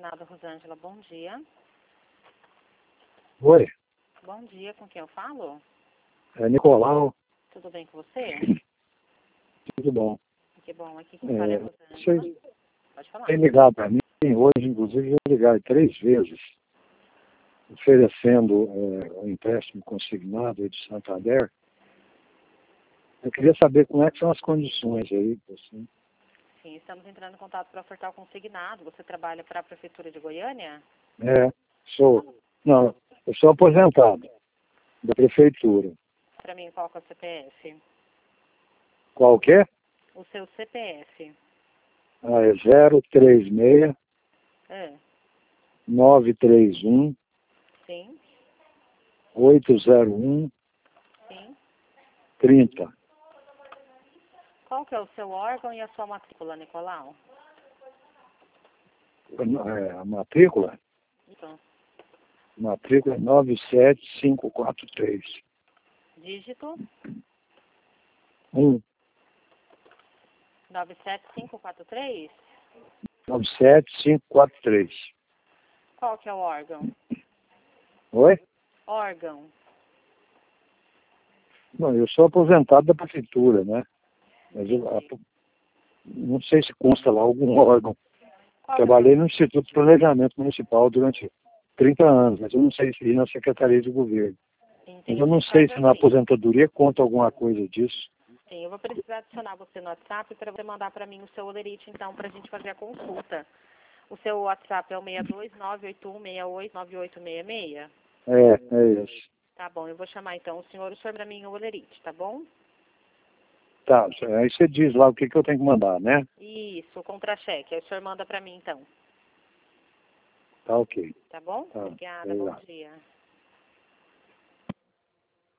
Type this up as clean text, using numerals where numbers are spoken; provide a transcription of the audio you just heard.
Consignado Rosângela, bom dia. Oi, Bom dia, com quem eu falo? é Nicolau, Tudo bem com você? tudo bom. Que bom, aqui quem fala é Rosângela. Vocês Pode falar. têm ligado para mim, hoje inclusive já ligaram 3 vezes, oferecendo um empréstimo consignado aí de Santander. Eu queria saber como é que são as condições aí, assim. Sim, estamos entrando em contato para ofertar o consignado. Você trabalha para a Prefeitura de Goiânia? Não, eu sou aposentado da prefeitura. Para mim, qual que é o CPF? Qual que é? O seu CPF. É 036 É, 931 sim, 801 sim. 30. Qual que é o seu órgão e a sua matrícula, Nicolau? A matrícula? Então, Matrícula é 97543. dígito 1 97543. 97543. Qual que é o órgão? Oi? Órgão. Não, eu sou aposentado da prefeitura, né? Mas Entendi. não sei se consta lá algum órgão. Qual que é o Trabalhei no Instituto de Planejamento Municipal durante 30 anos, mas eu não sei se ir na Secretaria de Governo. Mas eu não Entendi. sei Faz se na assim. aposentadoria conta alguma coisa disso. Sim, eu vou precisar adicionar você no WhatsApp para você mandar para mim o seu olerite, então, para a gente fazer a consulta. O seu WhatsApp é o 62981689866? É isso. Tá bom, eu vou chamar então o senhor para mim o olerite, tá bom? Tá, aí você diz lá o que eu tenho que mandar, né? Isso, o contra-cheque. Aí o senhor manda para mim então, Tá ok. tá bom? Tá, Obrigada, bom obrigado. dia.